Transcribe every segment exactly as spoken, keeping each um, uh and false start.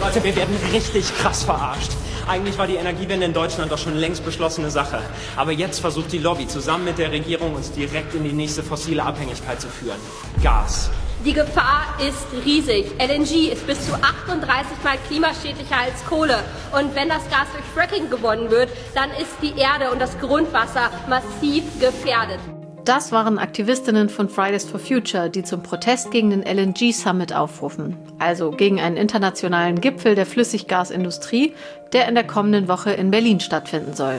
Leute, wir werden richtig krass verarscht. Eigentlich war die Energiewende in Deutschland doch schon längst beschlossene Sache. Aber jetzt versucht die Lobby zusammen mit der Regierung uns direkt in die nächste fossile Abhängigkeit zu führen. Gas. Die Gefahr ist riesig. L N G ist bis zu achtunddreißig Mal klimaschädlicher als Kohle. Und wenn das Gas durch Fracking gewonnen wird, dann ist die Erde und das Grundwasser massiv gefährdet. Das waren Aktivistinnen von Fridays for Future, die zum Protest gegen den L N G Summit aufrufen. Also gegen einen internationalen Gipfel der Flüssiggasindustrie, der in der kommenden Woche in Berlin stattfinden soll.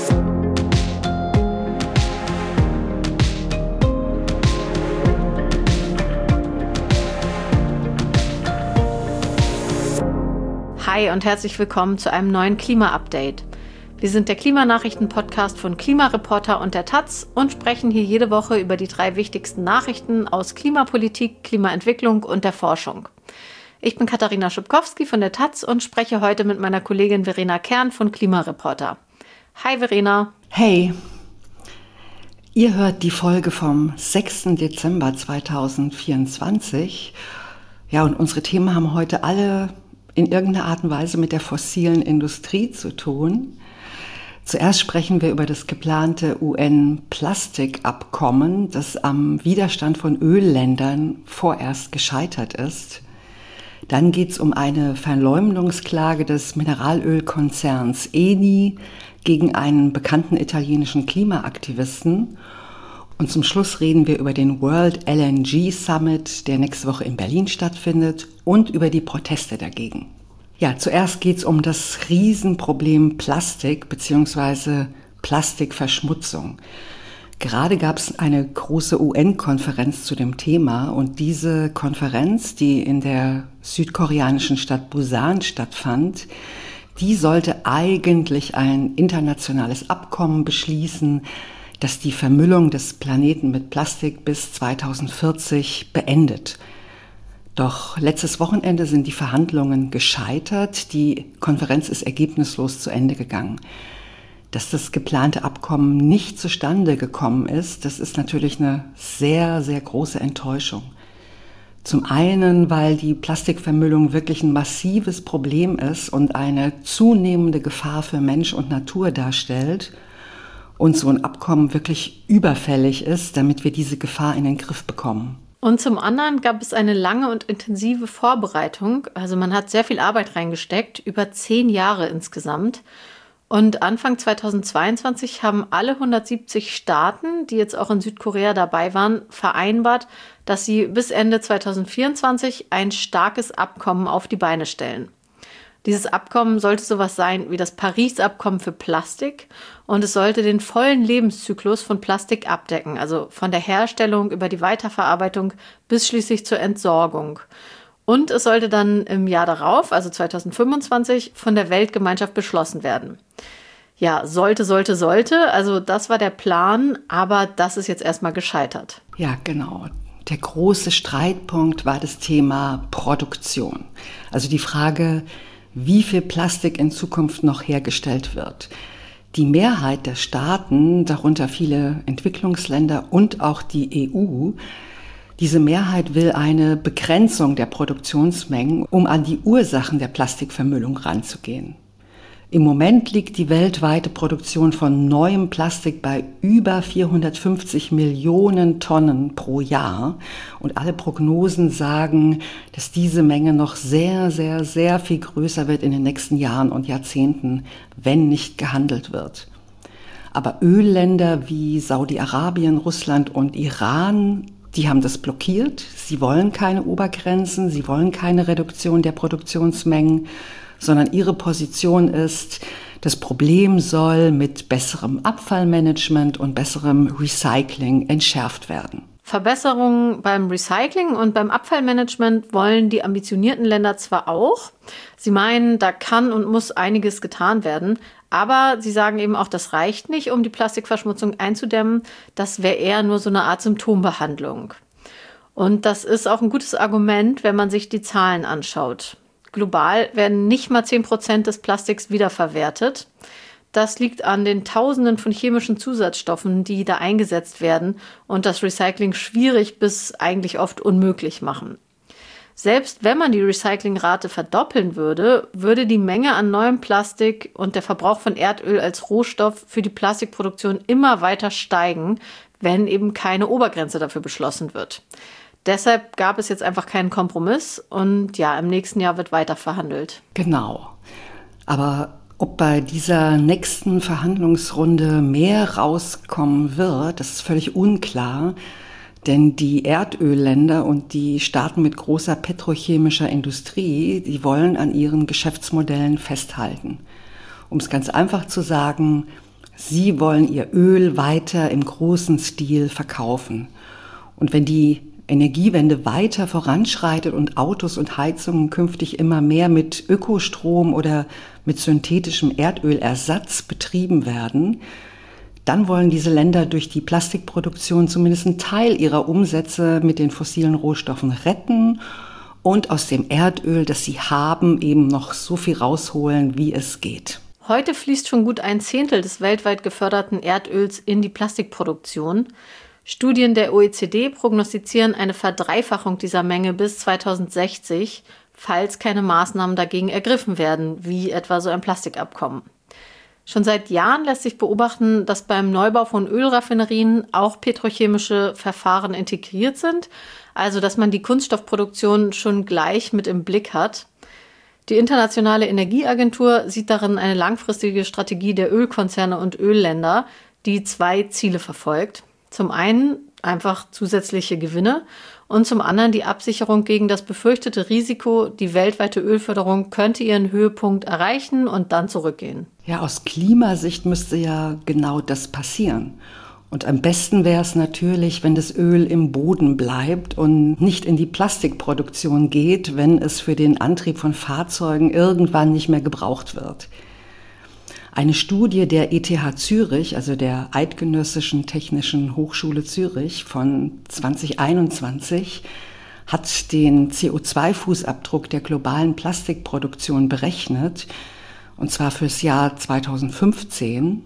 Hi und herzlich willkommen zu einem neuen Klima-Update. Wir sind der Klimanachrichten-Podcast von Klimareporter und der Taz und sprechen hier jede Woche über die drei wichtigsten Nachrichten aus Klimapolitik, Klimaentwicklung und der Forschung. Ich bin Katharina Schubkowski von der Taz und spreche heute mit meiner Kollegin Verena Kern von Klimareporter. Hi Verena. Hey. Ihr hört die Folge vom sechsten Dezember zweitausendvierundzwanzig. Ja, und unsere Themen haben heute alle in irgendeiner Art und Weise mit der fossilen Industrie zu tun. Zuerst sprechen wir über das geplante U N-Plastikabkommen, das am Widerstand von Ölländern vorerst gescheitert ist. Dann geht es um eine Verleumdungsklage des Mineralölkonzerns Eni gegen einen bekannten italienischen Klimaaktivisten. Und zum Schluss reden wir über den World L N G Summit, der nächste Woche in Berlin stattfindet, und über die Proteste dagegen. Ja, zuerst geht es um das Riesenproblem Plastik bzw. Plastikverschmutzung. Gerade gab es eine große U N-Konferenz zu dem Thema und diese Konferenz, die in der südkoreanischen Stadt Busan stattfand, die sollte eigentlich ein internationales Abkommen beschließen, das die Vermüllung des Planeten mit Plastik bis zweitausendvierzig beendet. Doch letztes Wochenende sind die Verhandlungen gescheitert. Die Konferenz ist ergebnislos zu Ende gegangen. Dass das geplante Abkommen nicht zustande gekommen ist, das ist natürlich eine sehr, sehr große Enttäuschung. Zum einen, weil die Plastikvermüllung wirklich ein massives Problem ist und eine zunehmende Gefahr für Mensch und Natur darstellt. Und so ein Abkommen wirklich überfällig ist, damit wir diese Gefahr in den Griff bekommen. Und zum anderen gab es eine lange und intensive Vorbereitung. Also man hat sehr viel Arbeit reingesteckt, über zehn Jahre insgesamt. Und Anfang zweitausendzweiundzwanzig haben alle hundertsiebzig Staaten, die jetzt auch in Südkorea dabei waren, vereinbart, dass sie bis Ende zweitausendvierundzwanzig ein starkes Abkommen auf die Beine stellen. Dieses Abkommen sollte sowas sein wie das Paris-Abkommen für Plastik und es sollte den vollen Lebenszyklus von Plastik abdecken, also von der Herstellung über die Weiterverarbeitung bis schließlich zur Entsorgung. Und es sollte dann im Jahr darauf, also zweitausendfünfundzwanzig, von der Weltgemeinschaft beschlossen werden. Ja, sollte, sollte, sollte, also das war der Plan, aber das ist jetzt erstmal gescheitert. Ja, genau. Der große Streitpunkt war das Thema Produktion. Also die Frage, wie viel Plastik in Zukunft noch hergestellt wird. Die Mehrheit der Staaten, darunter viele Entwicklungsländer und auch die E U, diese Mehrheit will eine Begrenzung der Produktionsmengen, um an die Ursachen der Plastikvermüllung ranzugehen. Im Moment liegt die weltweite Produktion von neuem Plastik bei über vierhundertfünfzig Millionen Tonnen pro Jahr. Und alle Prognosen sagen, dass diese Menge noch sehr, sehr, sehr viel größer wird in den nächsten Jahren und Jahrzehnten, wenn nicht gehandelt wird. Aber Ölländer wie Saudi-Arabien, Russland und Iran, die haben das blockiert. Sie wollen keine Obergrenzen, sie wollen keine Reduktion der Produktionsmengen, sondern ihre Position ist, das Problem soll mit besserem Abfallmanagement und besserem Recycling entschärft werden. Verbesserungen beim Recycling und beim Abfallmanagement wollen die ambitionierten Länder zwar auch. Sie meinen, da kann und muss einiges getan werden. Aber sie sagen eben auch, das reicht nicht, um die Plastikverschmutzung einzudämmen. Das wäre eher nur so eine Art Symptombehandlung. Und das ist auch ein gutes Argument, wenn man sich die Zahlen anschaut. Global werden nicht mal zehn Prozent des Plastiks wiederverwertet. Das liegt an den Tausenden von chemischen Zusatzstoffen, die da eingesetzt werden und das Recycling schwierig bis eigentlich oft unmöglich machen. Selbst wenn man die Recyclingrate verdoppeln würde, würde die Menge an neuem Plastik und der Verbrauch von Erdöl als Rohstoff für die Plastikproduktion immer weiter steigen, wenn eben keine Obergrenze dafür beschlossen wird. Deshalb gab es jetzt einfach keinen Kompromiss und ja, im nächsten Jahr wird weiter verhandelt. Genau. Aber ob bei dieser nächsten Verhandlungsrunde mehr rauskommen wird, das ist völlig unklar. Denn die Erdölländer und die Staaten mit großer petrochemischer Industrie, die wollen an ihren Geschäftsmodellen festhalten. Um es ganz einfach zu sagen, sie wollen ihr Öl weiter im großen Stil verkaufen. Und wenn die Energiewende weiter voranschreitet und Autos und Heizungen künftig immer mehr mit Ökostrom oder mit synthetischem Erdölersatz betrieben werden, dann wollen diese Länder durch die Plastikproduktion zumindest einen Teil ihrer Umsätze mit den fossilen Rohstoffen retten und aus dem Erdöl, das sie haben, eben noch so viel rausholen, wie es geht. Heute fließt schon gut ein Zehntel des weltweit geförderten Erdöls in die Plastikproduktion. Studien der O E C D prognostizieren eine Verdreifachung dieser Menge bis zweitausendsechzig, falls keine Maßnahmen dagegen ergriffen werden, wie etwa so ein Plastikabkommen. Schon seit Jahren lässt sich beobachten, dass beim Neubau von Ölraffinerien auch petrochemische Verfahren integriert sind, also dass man die Kunststoffproduktion schon gleich mit im Blick hat. Die Internationale Energieagentur sieht darin eine langfristige Strategie der Ölkonzerne und Ölländer, die zwei Ziele verfolgt. Zum einen einfach zusätzliche Gewinne und zum anderen die Absicherung gegen das befürchtete Risiko, die weltweite Ölförderung könnte ihren Höhepunkt erreichen und dann zurückgehen. Ja, aus Klimasicht müsste ja genau das passieren. Und am besten wäre es natürlich, wenn das Öl im Boden bleibt und nicht in die Plastikproduktion geht, wenn es für den Antrieb von Fahrzeugen irgendwann nicht mehr gebraucht wird. Eine Studie der E T H Zürich, also der Eidgenössischen Technischen Hochschule Zürich von zwanzig einundzwanzig, hat den C O zwei Fußabdruck der globalen Plastikproduktion berechnet, und zwar fürs Jahr zweitausendfünfzehn.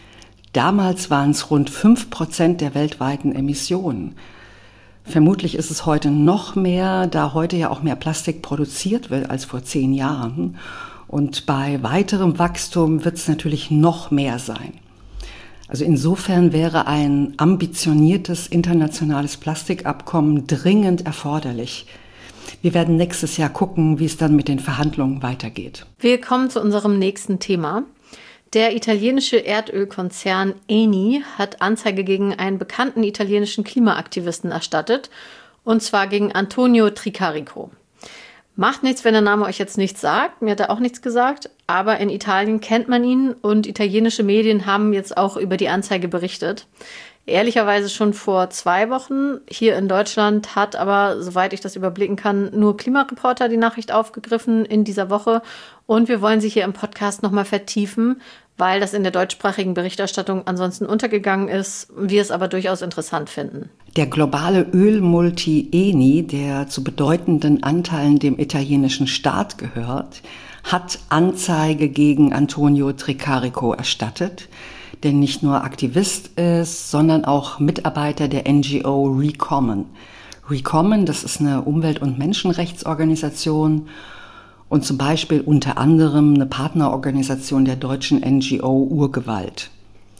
Damals waren es rund fünf Prozent der weltweiten Emissionen. Vermutlich ist es heute noch mehr, da heute ja auch mehr Plastik produziert wird als vor zehn Jahren. Und bei weiterem Wachstum wird es natürlich noch mehr sein. Also insofern wäre ein ambitioniertes internationales Plastikabkommen dringend erforderlich. Wir werden nächstes Jahr gucken, wie es dann mit den Verhandlungen weitergeht. Wir kommen zu unserem nächsten Thema. Der italienische Erdölkonzern Eni hat Anzeige gegen einen bekannten italienischen Klimaaktivisten erstattet, und zwar gegen Antonio Tricarico. Macht nichts, wenn der Name euch jetzt nichts sagt. Mir hat er auch nichts gesagt. Aber in Italien kennt man ihn und italienische Medien haben jetzt auch über die Anzeige berichtet. Ehrlicherweise schon vor zwei Wochen. Hier in Deutschland hat aber, soweit ich das überblicken kann, nur Klimareporter die Nachricht aufgegriffen in dieser Woche. Und wir wollen sie hier im Podcast nochmal vertiefen, weil das in der deutschsprachigen Berichterstattung ansonsten untergegangen ist, wir es aber durchaus interessant finden. Der globale Ölmulti Eni, der zu bedeutenden Anteilen dem italienischen Staat gehört, hat Anzeige gegen Antonio Tricarico erstattet, der nicht nur Aktivist ist, sondern auch Mitarbeiter der N G O Recommon. Recommon, das ist eine Umwelt- und Menschenrechtsorganisation und zum Beispiel unter anderem eine Partnerorganisation der deutschen N G O Urgewalt.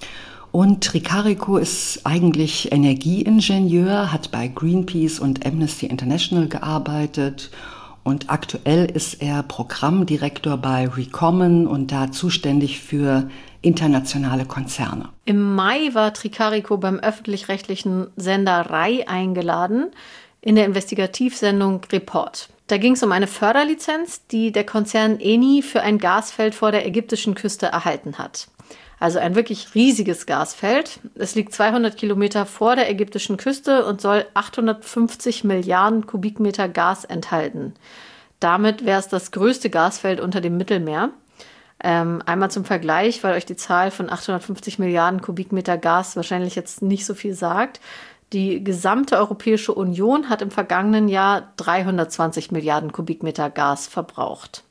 Und Tricarico ist eigentlich Energieingenieur, hat bei Greenpeace und Amnesty International gearbeitet und aktuell ist er Programmdirektor bei Recommon und da zuständig für internationale Konzerne. Im Mai war Tricarico beim öffentlich-rechtlichen Sender Rai eingeladen in der Investigativsendung Report. Da ging es um eine Förderlizenz, die der Konzern Eni für ein Gasfeld vor der ägyptischen Küste erhalten hat. Also ein wirklich riesiges Gasfeld. Es liegt zweihundert Kilometer vor der ägyptischen Küste und soll achthundertfünfzig Milliarden Kubikmeter Gas enthalten. Damit wäre es das größte Gasfeld unter dem Mittelmeer. Ähm, einmal zum Vergleich, weil euch die Zahl von achthundertfünfzig Milliarden Kubikmeter Gas wahrscheinlich jetzt nicht so viel sagt. Die gesamte Europäische Union hat im vergangenen Jahr dreihundertzwanzig Milliarden Kubikmeter Gas verbraucht.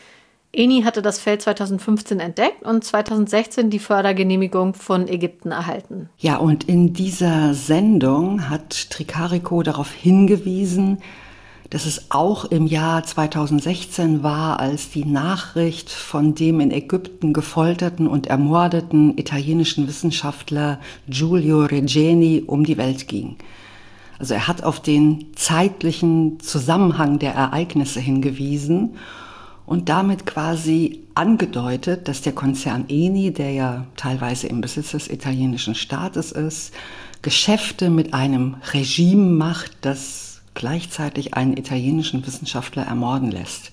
Eni hatte das Feld zweitausendfünfzehn entdeckt und zweitausendsechzehn die Fördergenehmigung von Ägypten erhalten. Ja, und in dieser Sendung hat Tricarico darauf hingewiesen, dass es auch im Jahr zweitausendsechzehn war, als die Nachricht von dem in Ägypten gefolterten und ermordeten italienischen Wissenschaftler Giulio Regeni um die Welt ging. Also er hat auf den zeitlichen Zusammenhang der Ereignisse hingewiesen und damit quasi angedeutet, dass der Konzern Eni, der ja teilweise im Besitz des italienischen Staates ist, Geschäfte mit einem Regime macht, das gleichzeitig einen italienischen Wissenschaftler ermorden lässt.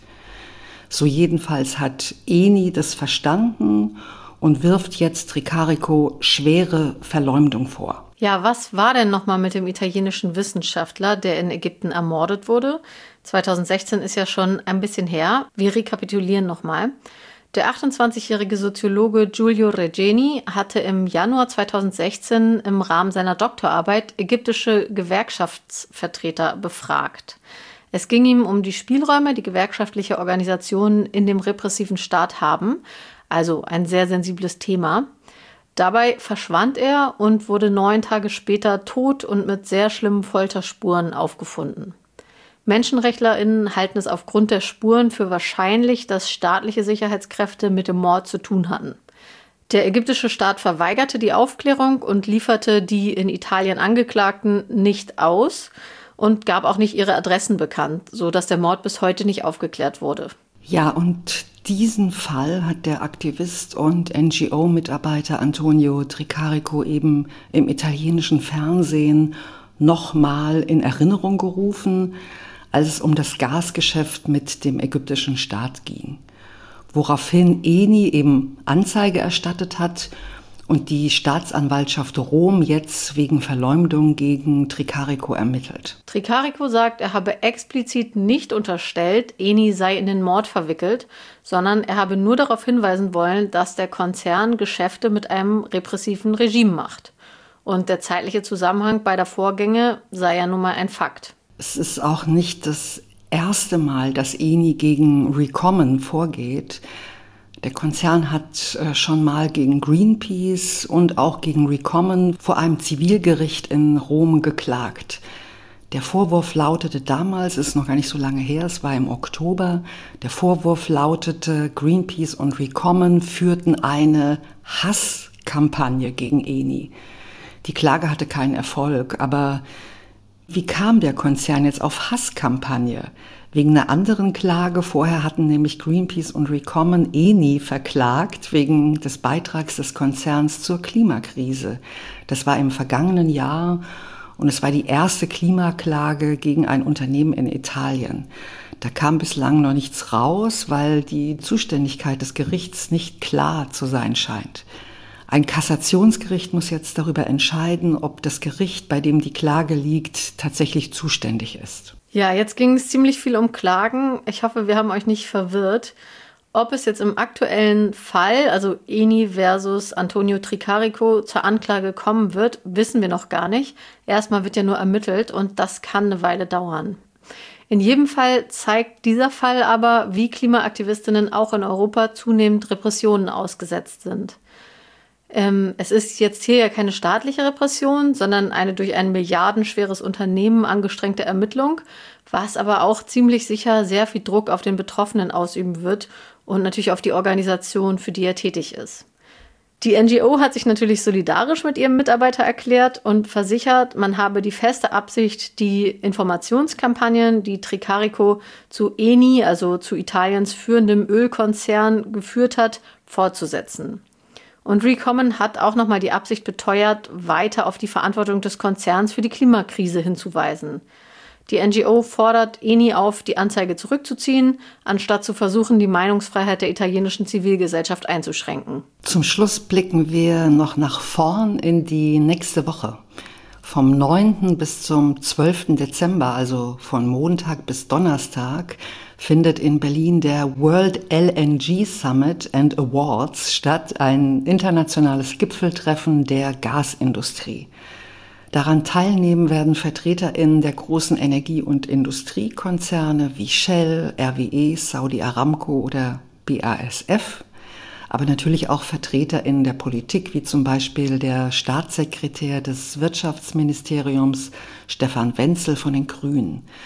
So jedenfalls hat Eni das verstanden und wirft jetzt Tricarico schwere Verleumdung vor. Ja, was war denn nochmal mit dem italienischen Wissenschaftler, der in Ägypten ermordet wurde? zweitausendsechzehn ist ja schon ein bisschen her. Wir rekapitulieren nochmal. Der achtundzwanzigjährige Soziologe Giulio Regeni hatte im Januar zweitausendsechzehn im Rahmen seiner Doktorarbeit ägyptische Gewerkschaftsvertreter befragt. Es ging ihm um die Spielräume, die gewerkschaftliche Organisationen in dem repressiven Staat haben, also ein sehr sensibles Thema. Dabei verschwand er und wurde neun Tage später tot und mit sehr schlimmen Folterspuren aufgefunden. MenschenrechtlerInnen halten es aufgrund der Spuren für wahrscheinlich, dass staatliche Sicherheitskräfte mit dem Mord zu tun hatten. Der ägyptische Staat verweigerte die Aufklärung und lieferte die in Italien Angeklagten nicht aus und gab auch nicht ihre Adressen bekannt, sodass der Mord bis heute nicht aufgeklärt wurde. Ja, und diesen Fall hat der Aktivist und N G O-Mitarbeiter Antonio Tricarico eben im italienischen Fernsehen nochmal in Erinnerung gerufen, als es um das Gasgeschäft mit dem ägyptischen Staat ging. Woraufhin Eni eben Anzeige erstattet hat und die Staatsanwaltschaft Rom jetzt wegen Verleumdung gegen Tricarico ermittelt. Tricarico sagt, er habe explizit nicht unterstellt, Eni sei in den Mord verwickelt, sondern er habe nur darauf hinweisen wollen, dass der Konzern Geschäfte mit einem repressiven Regime macht. Und der zeitliche Zusammenhang beider Vorgänge sei ja nun mal ein Fakt. Es ist auch nicht das erste Mal, dass Eni gegen Recommon vorgeht. Der Konzern hat schon mal gegen Greenpeace und auch gegen Recommon vor einem Zivilgericht in Rom geklagt. Der Vorwurf lautete damals, ist noch gar nicht so lange her, es war im Oktober, der Vorwurf lautete, Greenpeace und Recommon führten eine Hasskampagne gegen Eni. Die Klage hatte keinen Erfolg, aber wie kam der Konzern jetzt auf Hasskampagne? Wegen einer anderen Klage. Vorher hatten nämlich Greenpeace und Recommon Eni verklagt wegen des Beitrags des Konzerns zur Klimakrise. Das war im vergangenen Jahr und es war die erste Klimaklage gegen ein Unternehmen in Italien. Da kam bislang noch nichts raus, weil die Zuständigkeit des Gerichts nicht klar zu sein scheint. Ein Kassationsgericht muss jetzt darüber entscheiden, ob das Gericht, bei dem die Klage liegt, tatsächlich zuständig ist. Ja, jetzt ging es ziemlich viel um Klagen. Ich hoffe, wir haben euch nicht verwirrt. Ob es jetzt im aktuellen Fall, also Eni versus Antonio Tricarico, zur Anklage kommen wird, wissen wir noch gar nicht. Erstmal wird ja nur ermittelt und das kann eine Weile dauern. In jedem Fall zeigt dieser Fall aber, wie Klimaaktivistinnen auch in Europa zunehmend Repressionen ausgesetzt sind. Ähm, es ist jetzt hier ja keine staatliche Repression, sondern eine durch ein milliardenschweres Unternehmen angestrengte Ermittlung, was aber auch ziemlich sicher sehr viel Druck auf den Betroffenen ausüben wird und natürlich auf die Organisation, für die er tätig ist. Die N G O hat sich natürlich solidarisch mit ihrem Mitarbeiter erklärt und versichert, man habe die feste Absicht, die Informationskampagnen, die Tricarico zu Eni, also zu Italiens führendem Ölkonzern, geführt hat, fortzusetzen. Und Recommon hat auch nochmal die Absicht beteuert, weiter auf die Verantwortung des Konzerns für die Klimakrise hinzuweisen. Die N G O fordert Eni auf, die Anzeige zurückzuziehen, anstatt zu versuchen, die Meinungsfreiheit der italienischen Zivilgesellschaft einzuschränken. Zum Schluss blicken wir noch nach vorn in die nächste Woche. Vom neunten bis zum zwölften Dezember, also von Montag bis Donnerstag, findet in Berlin der World L N G Summit and Awards statt, ein internationales Gipfeltreffen der Gasindustrie. Daran teilnehmen werden VertreterInnen der großen Energie- und Industriekonzerne wie Shell, R W E, Saudi Aramco oder B A S F, aber natürlich auch VertreterInnen der Politik, wie zum Beispiel der Staatssekretär des Wirtschaftsministeriums Stefan Wenzel von den Grünen.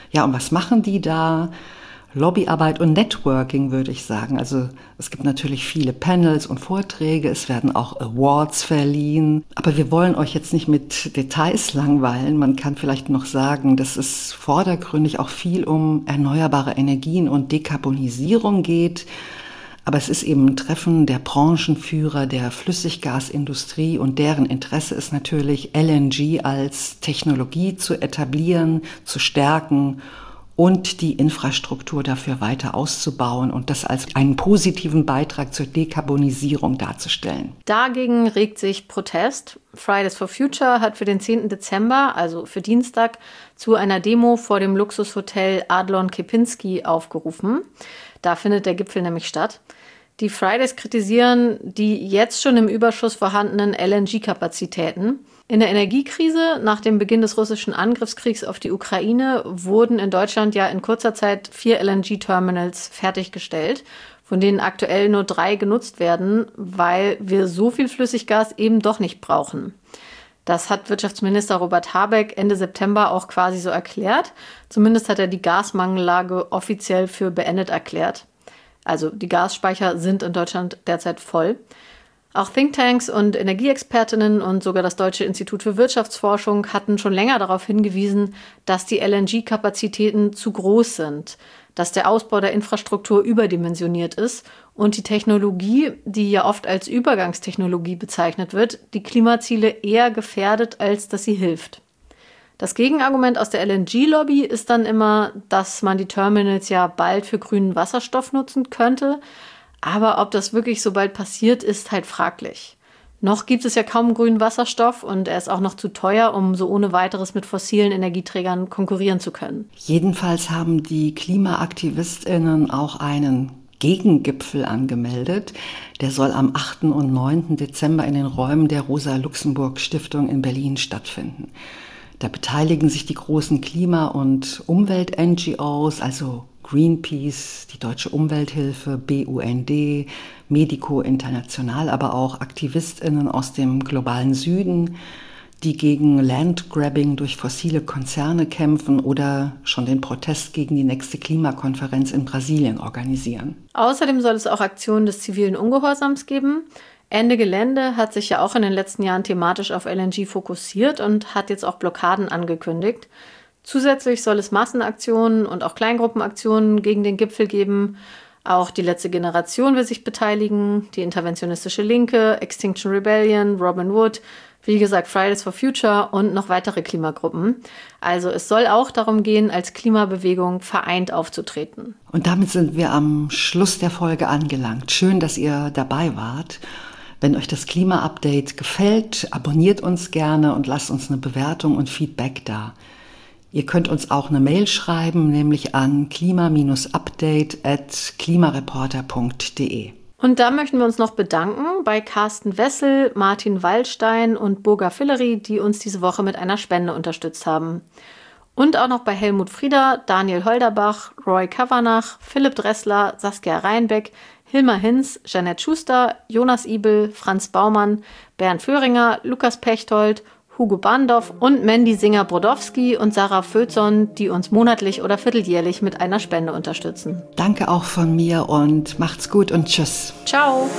Ja, und was machen die da? Lobbyarbeit und Networking, würde ich sagen. Also es gibt natürlich viele Panels und Vorträge, es werden auch Awards verliehen. Aber wir wollen euch jetzt nicht mit Details langweilen. Man kann vielleicht noch sagen, dass es vordergründig auch viel um erneuerbare Energien und Dekarbonisierung geht. Aber es ist eben ein Treffen der Branchenführer der Flüssiggasindustrie und deren Interesse ist natürlich, L N G als Technologie zu etablieren, zu stärken und die Infrastruktur dafür weiter auszubauen und das als einen positiven Beitrag zur Dekarbonisierung darzustellen. Dagegen regt sich Protest. Fridays for Future hat für den zehnten Dezember, also für Dienstag, zu einer Demo vor dem Luxushotel Adlon Kempinski aufgerufen. Da findet der Gipfel nämlich statt. Die Fridays kritisieren die jetzt schon im Überschuss vorhandenen L N G-Kapazitäten. In der Energiekrise nach dem Beginn des russischen Angriffskriegs auf die Ukraine wurden in Deutschland ja in kurzer Zeit vier L N G-Terminals fertiggestellt, von denen aktuell nur drei genutzt werden, weil wir so viel Flüssiggas eben doch nicht brauchen. Das hat Wirtschaftsminister Robert Habeck Ende September auch quasi so erklärt. Zumindest hat er die Gasmangellage offiziell für beendet erklärt. Also die Gasspeicher sind in Deutschland derzeit voll. Auch Thinktanks und Energieexpertinnen und sogar das Deutsche Institut für Wirtschaftsforschung hatten schon länger darauf hingewiesen, dass die L N G-Kapazitäten zu groß sind, dass der Ausbau der Infrastruktur überdimensioniert ist und die Technologie, die ja oft als Übergangstechnologie bezeichnet wird, die Klimaziele eher gefährdet, als dass sie hilft. Das Gegenargument aus der L N G-Lobby ist dann immer, dass man die Terminals ja bald für grünen Wasserstoff nutzen könnte. Aber ob das wirklich so bald passiert, ist halt fraglich. Noch gibt es ja kaum grünen Wasserstoff und er ist auch noch zu teuer, um so ohne weiteres mit fossilen Energieträgern konkurrieren zu können. Jedenfalls haben die KlimaaktivistInnen auch einen Gegengipfel angemeldet. Der soll am achten und neunten Dezember in den Räumen der Rosa-Luxemburg-Stiftung in Berlin stattfinden. Da beteiligen sich die großen Klima- und Umwelt-N G Os, also Greenpeace, die Deutsche Umwelthilfe, B U N D, Medico International, aber auch AktivistInnen aus dem globalen Süden, die gegen Landgrabbing durch fossile Konzerne kämpfen oder schon den Protest gegen die nächste Klimakonferenz in Brasilien organisieren. Außerdem soll es auch Aktionen des zivilen Ungehorsams geben. Ende Gelände hat sich ja auch in den letzten Jahren thematisch auf L N G fokussiert und hat jetzt auch Blockaden angekündigt. Zusätzlich soll es Massenaktionen und auch Kleingruppenaktionen gegen den Gipfel geben. Auch die letzte Generation will sich beteiligen, die interventionistische Linke, Extinction Rebellion, Robin Wood, wie gesagt Fridays for Future und noch weitere Klimagruppen. Also es soll auch darum gehen, als Klimabewegung vereint aufzutreten. Und damit sind wir am Schluss der Folge angelangt. Schön, dass ihr dabei wart. Wenn euch das Klima-Update gefällt, abonniert uns gerne und lasst uns eine Bewertung und Feedback da. Ihr könnt uns auch eine Mail schreiben, nämlich an klima-update at klimareporter punkt de. Und da möchten wir uns noch bedanken bei Carsten Wessel, Martin Waldstein und Burga Fillery, die uns diese Woche mit einer Spende unterstützt haben. Und auch noch bei Helmut Frieder, Daniel Holderbach, Roy Kavanagh, Philipp Dressler, Saskia Reinbeck, Hilmar Hinz, Jeanette Schuster, Jonas Ibel, Franz Baumann, Bernd Föhringer, Lukas Pechtold, Hugo Bandorf und Mandy Singer-Brodowski und Sarah Vözon, die uns monatlich oder vierteljährlich mit einer Spende unterstützen. Danke auch von mir und macht's gut und tschüss. Ciao.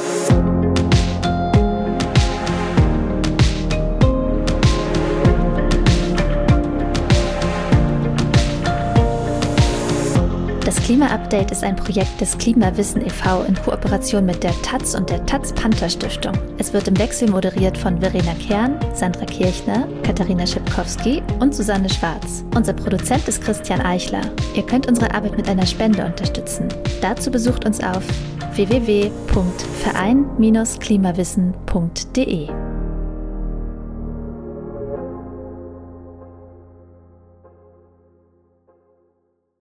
Das Klima-Update ist ein Projekt des Klimawissen e V in Kooperation mit der Taz und der Taz-Panther-Stiftung. Es wird im Wechsel moderiert von Verena Kern, Sandra Kirchner, Katharina Schipkowski und Susanne Schwarz. Unser Produzent ist Christian Eichler. Ihr könnt unsere Arbeit mit einer Spende unterstützen. Dazu besucht uns auf w w w punkt verein Bindestrich klimawissen punkt de.